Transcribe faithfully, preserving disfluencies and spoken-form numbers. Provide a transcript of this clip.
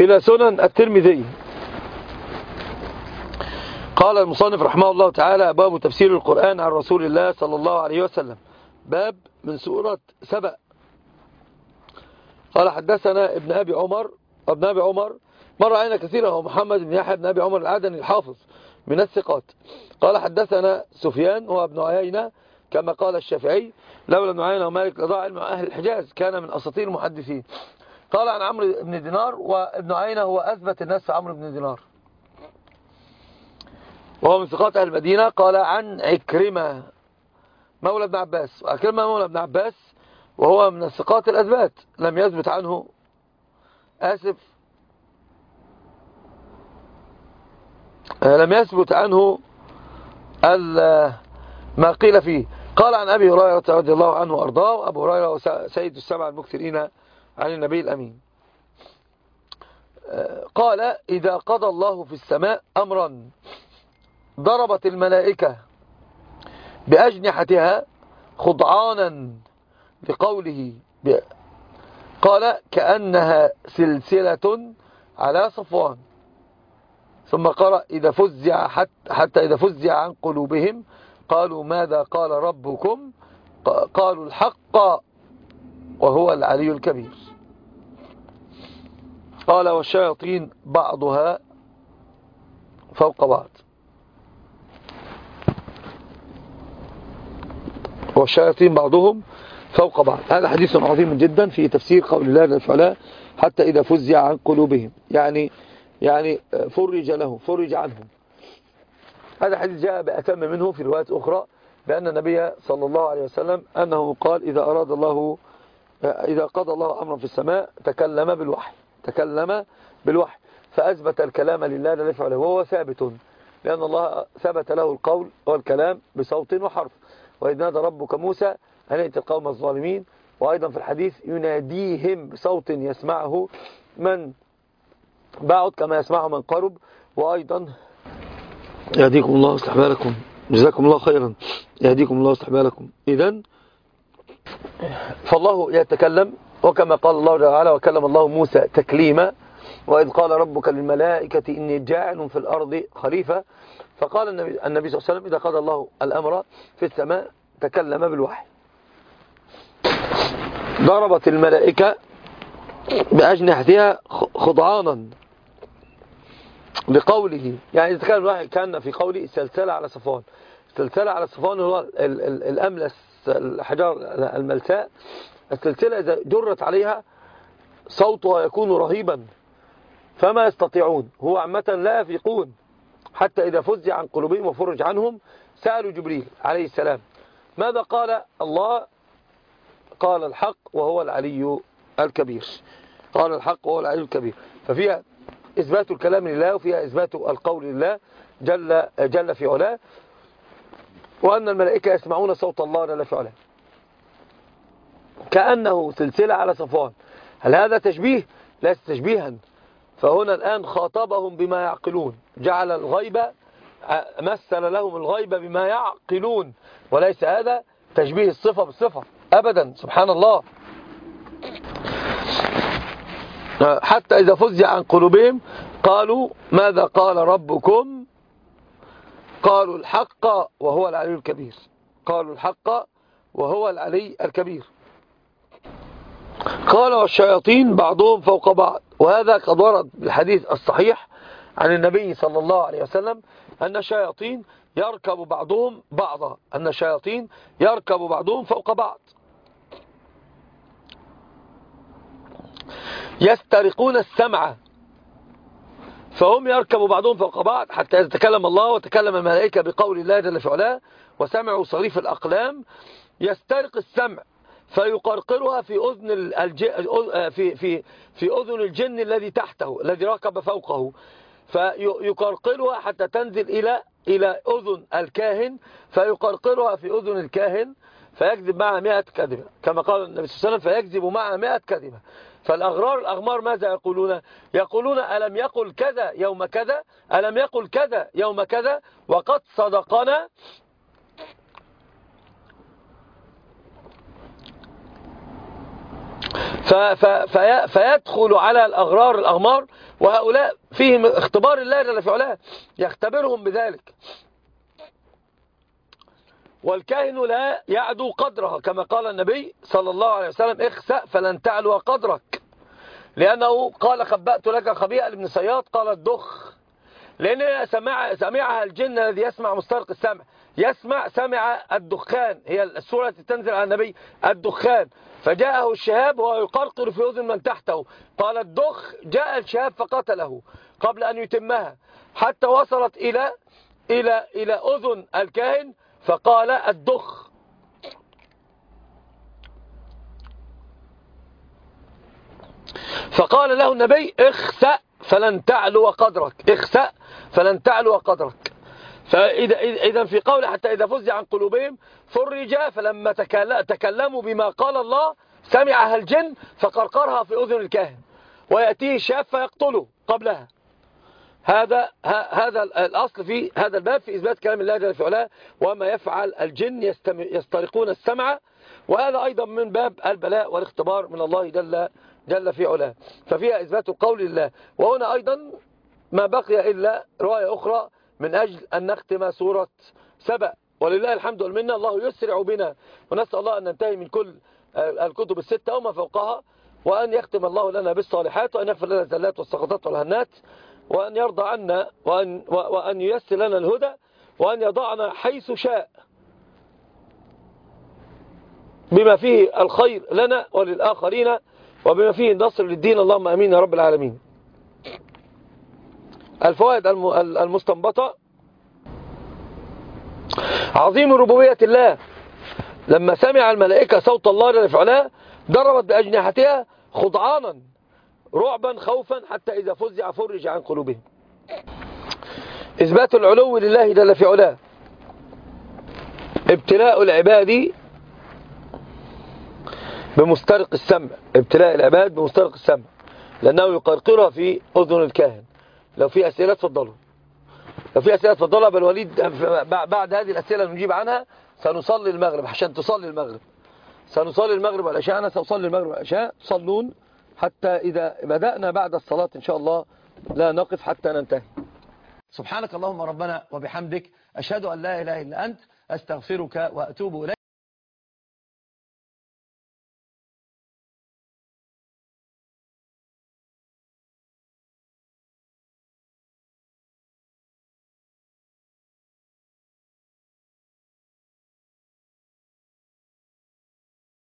إلى سنن الترمذي. قال المصنف رحمه الله تعالى: باب تفسير القرآن عن رسول الله صلى الله عليه وسلم. باب من سورة سبأ. قال: حدثنا ابن أبي عمر ابن أبي عمر مر علينا كثيرا، هو محمد بن يحيى بن أبي عمر العدني الحافظ من الثقات. قال: حدثنا سفيان هو ابن عيينة كما قال الشافعي: لولا ابن عيينة ومالك لضاع علم أهل الحجاز، كان من أساطير المحدثين. قال: عن عمرو بن دينار، وابن عيينة هو أثبت الناس في عمرو بن دينار وهو من ثقات أهل المدينة. قال: عن عكرمة مولى ابن عباس، وعكرمة مولى ابن عباس وهو من الثقات الأثبات، لم يثبت عنه آسف لم يثبت عنه ما قيل فيه. قال: عن أبي هريرة رضي الله عنه وأرضاه، وأبو هريرة سيد السبع المكثرين عن النبي الأمين. قال: إذا قضى الله في السماء أمرا ضربت الملائكة بأجنحتها خضعانا لقوله، قال: كأنها سلسلة على صفوان. ثم قرأ: إذا فزع حتى, حتى إذا فزع عن قلوبهم قالوا ماذا قال ربكم؟ قالوا الحق وهو العلي الكبير. قال: والشياطين بعضها فوق بعض. والشياطين بعضهم فوق بعض. هذا حديث عظيم جدا في تفسير قول الله جل وعلا: حتى إذا فزع عن قلوبهم، يعني يعني فرج له فرج عنهم. هذا حديث جاء بأتم منه في روايات أخرى بأن النبي صلى الله عليه وسلم أنه قال: إذا أراد الله إذا قضى الله أمرا في السماء تكلم بالوحي تكلم بالوحي فأثبت الكلام لله جل وعلا، وهو ثابت لأن الله ثبت له القول والكلام بصوت وحرف. وإذ نادى ربك موسى أن ائت القوم الظالمين. وأيضا في الحديث: يناديهم بصوت يسمعه من بعد كما يسمعه من قرب. وأيضا يهديكم الله ويصلح بالكم، جزاكم الله خيرا، يهديكم الله ويصلح بالكم. إذن فالله يتكلم، وكما قال الله تعالى: وكلم الله موسى تكليما. وإذ قال ربك للملائكة إني جاعل في الأرض خليفة. فقال النبي, النبي صلى الله عليه وسلم: إذا قضى الله الأمر في السماء تكلم بالوحي. ضربت الملائكة بأجنحتها خضعانا لقوله، يعني إذا كان الوحي كان في قوله سلسلة على صفوان. سلسلة على صفوان هو الأملس، الحجار الملساء. السلسلة إذا جرت عليها صوتها يكون رهيبا فما يستطيعون، هو عامة لا يفيقون. حتى إذا فزع عن قلوبهم وفرج عنهم سألوا جبريل عليه السلام: ماذا قال الله؟ قال: الحق وهو العلي الكبير. قال: الحق وهو العلي الكبير. ففيها إثبات الكلام لله، وفيها إثبات القول لله جل, جل في علاه، وأن الملائكة يسمعون صوت الله جل في علاه كأنه سلسلة على صفوان. هل هذا تشبيه؟ ليس تشبيها. فهنا الآن خاطبهم بما يعقلون، جعل الغيبة، مثل لهم الغيبة بما يعقلون، وليس هذا تشبيه الصفة بالصفة أبدا. سبحان الله. حتى إذا فزع عن قلوبهم قالوا ماذا قال ربكم؟ قالوا الحق وهو العلي الكبير. قالوا الحق وهو العلي الكبير. قال: والشياطين بعضهم فوق بعض. وهذا قد ورد بالحديث الصحيح عن النبي صلى الله عليه وسلم أن الشياطين يركب بعضهم بعضا، أن الشياطين يركب بعضهم فوق بعض، يسترقون السمع. فهم يركب بعضهم فوق بعض حتى إذا تكلم الله وتكلم الملائكة بقول الله جل في علاه وسمعوا صريف الأقلام يسترق السمع فيقرقرها في أذن الج... في في في أذن الجن الذي تحته الذي ركب فوقه، فيقرقرها حتى تنزل إلى إلى أذن الكاهن، فيقرقرها في أذن الكاهن فيكذب معها مئة كذبة، كما قال النبي صلى الله عليه وسلم: فيكذب معها مئة كذبة. فالأغرار الأغمار ماذا يقولون؟ يقولون: ألم يقل كذا يوم كذا، ألم يقل كذا يوم كذا، وقد صدقنا. في فيدخل على الأغرار الأغمار، وهؤلاء فيهم اختبار الله جل في علاه، يختبرهم بذلك. والكاهن لا يعدو قدرها، كما قال النبي صلى الله عليه وسلم: اخسأ فلن تعلو قدرك. لأنه قال: خبأت لك خبيئة لابن صياد، قال: الدخ. لأن سمع سمعها الجن الذي يسمع مسترق السمع، يسمع سمع الدخان، هي السورة التي تنزل على النبي الدخان، فجاءه الشهاب وهو يقرقر في أذن من تحته، قال: الدخ. جاء الشهاب فقتله قبل أن يتمها، حتى وصلت إلى إلى إلى أذن الكاهن فقال: الدخ. فقال له النبي: اخسأ فلن تعلو قدرك، اخسأ فلن تعلو قدرك. فإذا إذا في قول حتى إذا فزع عن قلوبهم فرج، فلما تكلموا بما قال الله سمعها الجن فقرقرها في أذن الكاهن، ويأتيه الشاب فيقتله قبلها. هذا هذا الأصل في هذا الباب في إثبات كلام الله جل في علاه. وما يفعل الجن يسترقون السمع، وهذا أيضا من باب البلاء والاختبار من الله جل جل في علاه، ففيها إثبات قول الله. وهنا أيضا ما بقي إلا رواية أخرى من أجل أن نختم سورة سبأ، ولله الحمد والمنة. الله يسرع بنا، ونسأل الله أن ننتهي من كل الكتب الستة وما فوقها، وأن يختم الله لنا بالصالحات، وأن يغفر لنا الزلات والسقطات والهنات، وأن يرضى عنا، وأن, وأن ييسر لنا الهدى، وأن يضعنا حيث شاء بما فيه الخير لنا وللآخرين، وبما فيه النصر للدين. اللهم أمين يا رب العالمين. الفوائد المستنبطة: عظيم ربوبية الله، لما سمع الملائكة صوت الله جل في علاه ضربت بأجنحتها خضعانا رعبا خوفا، حتى إذا فزع فرج عن قلوبهم. إثبات العلو لله جل في علاه، ابتلاء العباد بمسترق السمع، ابتلاء العباد بمسترق السمع، لأنه يقرقرها في أذن الكاهن. لو في أسئلة تفضلوا، لو في أسئلة تفضلوا. بل وليد بعد هذه الأسئلة نجيب عنها سنصلي المغرب، عشان تصلي المغرب. سنصلي المغرب والعشاء، أنا سأصلي المغرب والعشاء، تصلون حتى إذا بدأنا بعد الصلاة إن شاء الله لا نقف حتى ننتهي. سبحانك اللهم ربنا وبحمدك، أشهد أن لا إله إلا أنت، أستغفرك وأتوب إليك.